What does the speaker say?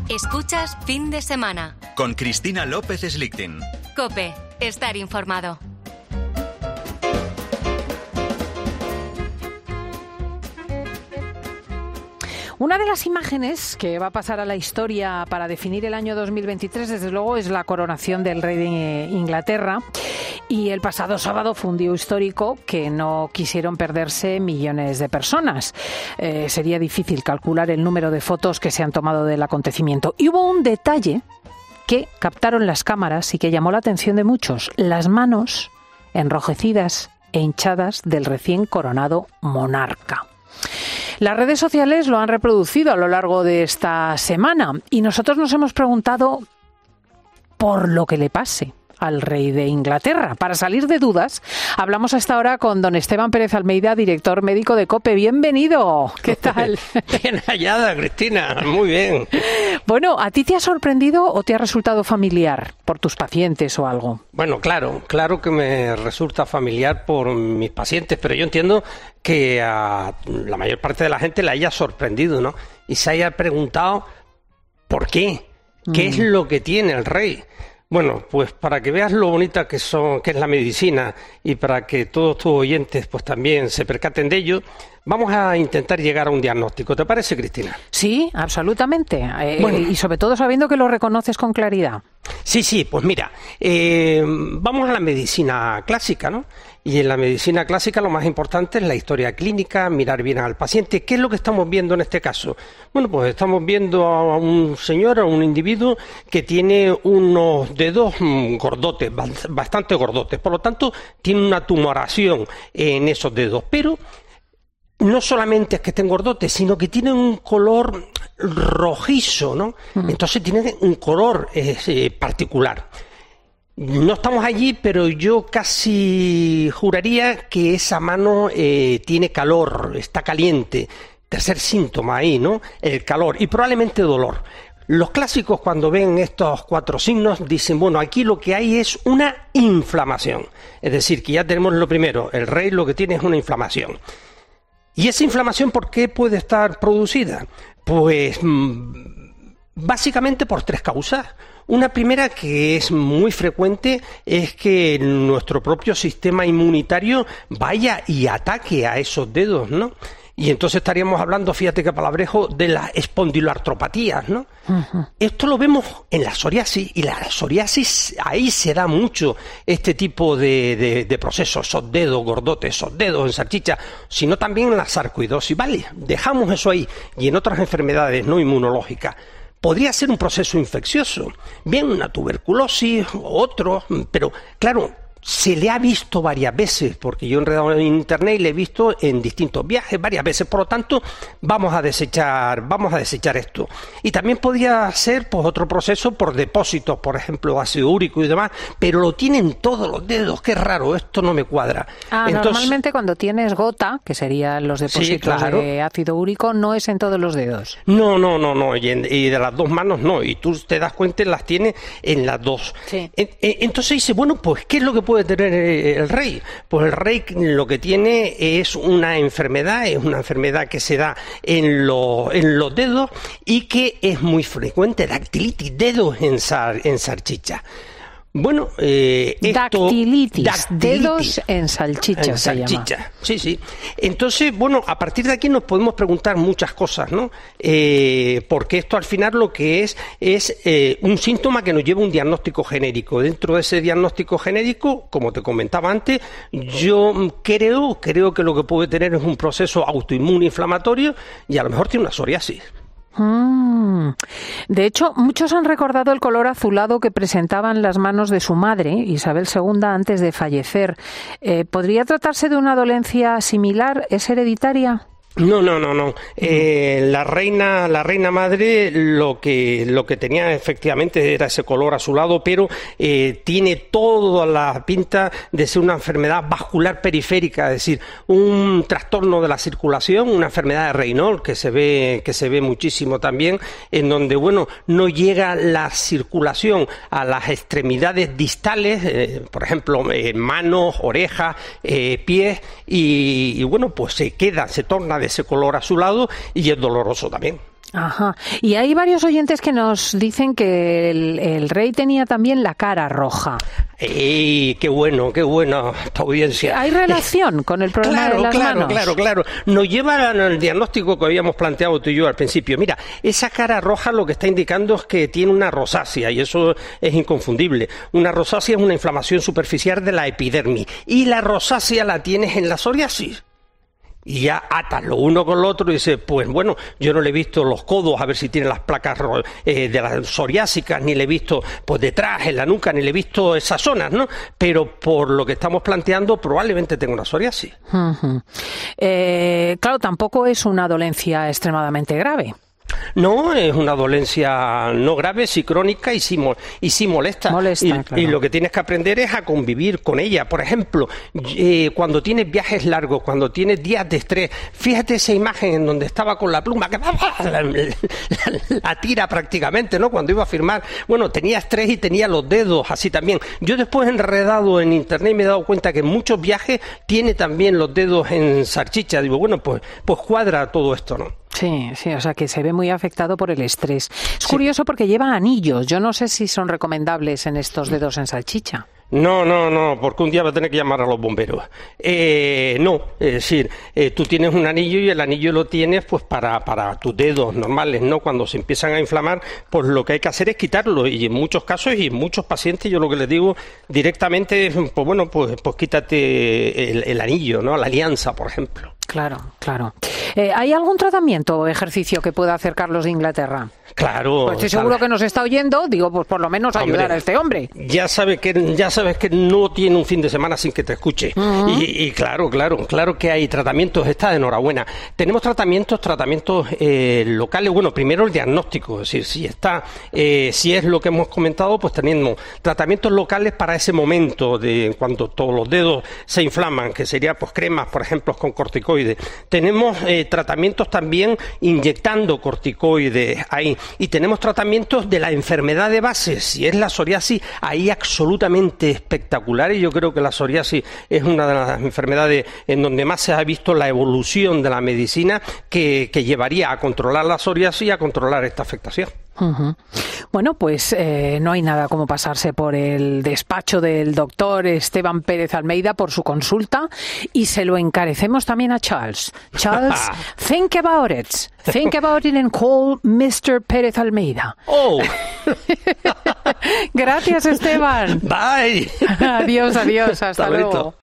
Escuchas Fin de Semana. Con Cristina López Slichting. COPE. Estar informado. Una de las imágenes que va a pasar a la historia para definir el año 2023, desde luego, es la coronación del rey de Inglaterra. Y el pasado sábado fue un día histórico que no quisieron perderse millones de personas. Sería difícil calcular el número de fotos que se han tomado del acontecimiento. Y hubo un detalle que captaron las cámaras y que llamó la atención de muchos: las manos enrojecidas e hinchadas del recién coronado monarca. Las redes sociales lo han reproducido a lo largo de esta semana y nosotros nos hemos preguntado por lo que le pase al rey de Inglaterra. Para salir de dudas, hablamos hasta ahora con don Esteban Pérez Almeida, director médico de COPE. Bienvenido. ¿Qué tal? Bien hallada, Cristina. Muy bien. Bueno, ¿a ti te ha sorprendido o te ha resultado familiar por tus pacientes o algo? Bueno, claro que me resulta familiar por mis pacientes, pero yo entiendo que a la mayor parte de la gente le haya sorprendido, ¿no? Y se haya preguntado ¿por qué? ¿Qué es lo que tiene el rey? Bueno, pues para que veas lo bonita que es la medicina y para que todos tus oyentes pues también se percaten de ello, vamos a intentar llegar a un diagnóstico. ¿Te parece, Cristina? Sí, absolutamente. Bueno, y sobre todo sabiendo que lo reconoces con claridad. Sí, pues mira, vamos a la medicina clásica, ¿no? Y en la medicina clásica lo más importante es la historia clínica, mirar bien al paciente. ¿Qué es lo que estamos viendo en este caso? Bueno, pues estamos viendo a un señor, a un individuo que tiene unos dedos gordotes, bastante gordotes. Por lo tanto, tiene una tumoración en esos dedos. Pero no solamente es que estén gordotes, sino que tienen un color rojizo, ¿no? Entonces tienen un color particular. No estamos allí, pero yo casi juraría que esa mano tiene calor, está caliente. Tercer síntoma ahí, ¿no? El calor y probablemente dolor. Los clásicos, cuando ven estos 4 signos, dicen, bueno, aquí lo que hay es una inflamación. Es decir, que ya tenemos lo primero, el rey lo que tiene es una inflamación. ¿Y esa inflamación por qué puede estar producida? Pues básicamente por 3 causas. Una primera, que es muy frecuente, es que nuestro propio sistema inmunitario vaya y ataque a esos dedos, ¿no? Y entonces estaríamos hablando, fíjate qué palabrejo, de las espondiloartropatías, ¿no? Esto lo vemos en la psoriasis, y la psoriasis, ahí se da mucho este tipo de procesos, esos dedos gordotes, esos dedos en salchicha, sino también en la sarcoidosis. Vale, dejamos eso ahí. Y en otras enfermedades no inmunológicas. Podría ser un proceso infeccioso, bien una tuberculosis, otro, pero claro, se le ha visto varias veces, porque yo he enredado en internet y le he visto en distintos viajes varias veces. Por lo tanto, vamos a desechar esto. Y también podría ser pues otro proceso por depósitos, por ejemplo, ácido úrico y demás, pero lo tienen todos los dedos. Qué raro, esto no me cuadra. Entonces, normalmente cuando tienes gota, que serían los depósitos, sí, claro, de ácido úrico, no es en todos los dedos. No. Y de las 2 manos no. Y tú te das cuenta, las tienes en las 2. Sí. Entonces dice, bueno, pues ¿qué es lo que puede tener el rey? Pues el rey lo que tiene es una enfermedad que se da en los dedos y que es muy frecuente, dactilitis, dedos en salchicha. Bueno, dactilitis, dedos en salchicha. En salchicha, sí. Entonces, bueno, a partir de aquí nos podemos preguntar muchas cosas, ¿no? Porque esto al final lo que es un síntoma que nos lleva a un diagnóstico genérico. Dentro de ese diagnóstico genérico, como te comentaba antes, yo creo que lo que puede tener es un proceso autoinmune inflamatorio y a lo mejor tiene una psoriasis. De hecho, muchos han recordado el color azulado que presentaban las manos de su madre, Isabel II, antes de fallecer. ¿Podría tratarse de una dolencia similar? ¿Es hereditaria? No. La reina madre lo que tenía efectivamente era ese color azulado, pero tiene toda la pinta de ser una enfermedad vascular periférica, es decir, un trastorno de la circulación, una enfermedad de Raynaud que se ve muchísimo también, en donde no llega la circulación a las extremidades distales, por ejemplo, manos, orejas, pies, y pues se torna de ese color azulado y es doloroso también. Ajá. Y hay varios oyentes que nos dicen que el rey tenía también la cara roja. ¡Qué bueno esta audiencia! ¿Hay relación con el problema de las manos? Claro. Nos lleva al diagnóstico que habíamos planteado tú y yo al principio. Mira, esa cara roja lo que está indicando es que tiene una rosácea, y eso es inconfundible. Una rosácea es una inflamación superficial de la epidermis, y la rosácea la tienes en la psoriasis. Y ya atas lo uno con lo otro y dices, pues bueno, yo no le he visto los codos a ver si tiene las placas de las psoriásicas, ni le he visto pues detrás, en la nuca, ni le he visto esas zonas, ¿no? Pero por lo que estamos planteando, probablemente tenga una psoriasis. Claro, tampoco es una dolencia extremadamente grave. No, es una dolencia no grave, sí crónica y sí molesta. Claro. Y lo que tienes que aprender es a convivir con ella. Por ejemplo, cuando tienes viajes largos, cuando tienes días de estrés, fíjate esa imagen en donde estaba con la pluma, que la tira prácticamente, ¿no? Cuando iba a firmar, bueno, tenía estrés y tenía los dedos así también. Yo después enredado en internet me he dado cuenta que en muchos viajes tiene también los dedos en salchicha. Digo, bueno, pues cuadra todo esto, ¿no? Sí, o sea que se ve muy afectado por el estrés. Es curioso porque lleva anillos. Yo no sé si son recomendables en estos dedos en salchicha. No, porque un día va a tener que llamar a los bomberos. No, es decir, tú tienes un anillo y el anillo lo tienes pues para tus dedos normales, ¿no? Cuando se empiezan a inflamar, pues lo que hay que hacer es quitarlo, y en muchos casos y en muchos pacientes yo lo que les digo directamente es, pues bueno, pues quítate el anillo, ¿no? La alianza, por ejemplo. Claro. ¿Hay algún tratamiento o ejercicio que pueda hacer Carlos de Inglaterra? Claro. Pues estoy seguro que nos está oyendo, digo, pues por lo menos ayudar a este hombre. Ya sabes que no tiene un fin de semana sin que te escuche. Y claro que hay tratamientos, está de enhorabuena. Tenemos tratamientos locales. Bueno, primero el diagnóstico, es decir, si es lo que hemos comentado, pues tenemos tratamientos locales para ese momento de cuando todos los dedos se inflaman, que sería pues cremas, por ejemplo, con corticoides. Tenemos tratamientos también inyectando corticoides ahí. Y tenemos tratamientos de la enfermedad de base. Si es la psoriasis, ahí absolutamente espectacular. Y yo creo que la psoriasis es una de las enfermedades en donde más se ha visto la evolución de la medicina que llevaría a controlar la psoriasis y a controlar esta afectación. Bueno, pues no hay nada como pasarse por el despacho del doctor Esteban Pérez Almeida por su consulta, y se lo encarecemos también a Charles. Charles, think about it and call Mr. Pérez Almeida. Oh. Gracias, Esteban. Bye. Adiós, hasta luego.